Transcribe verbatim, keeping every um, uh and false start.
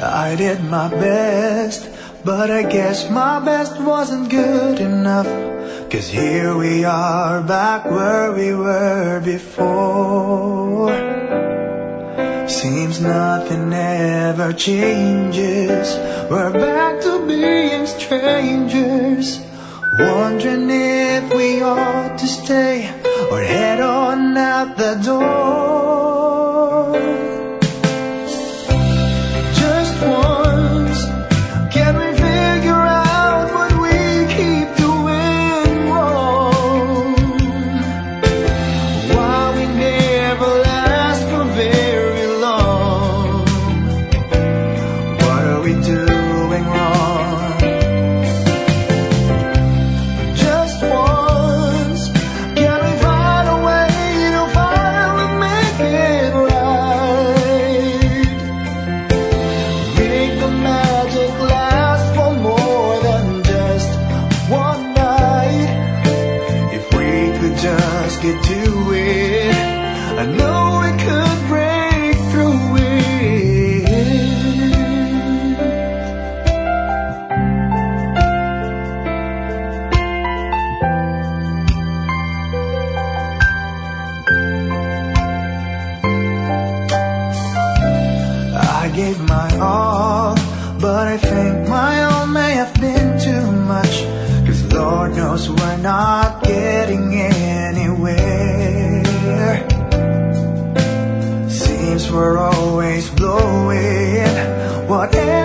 I did my best, but I guess my best wasn't good enough. 'Cause here we are back where we were before. Seems nothing ever changes. We're back to being strangers, wondering if we ought to stay or head on out the door. Just once, can we figure out what we keep doing wrong? Why we never last for very long? What are we doing wrong? Just once, can we find a way to finally make it right? Make the magic last for more than just one night. If we could just get to it, I know we could break through it. I gave my all, but I think my all may have been too much. 'Cause Lord knows we're not getting anywhere. Seems we're always blowing whatever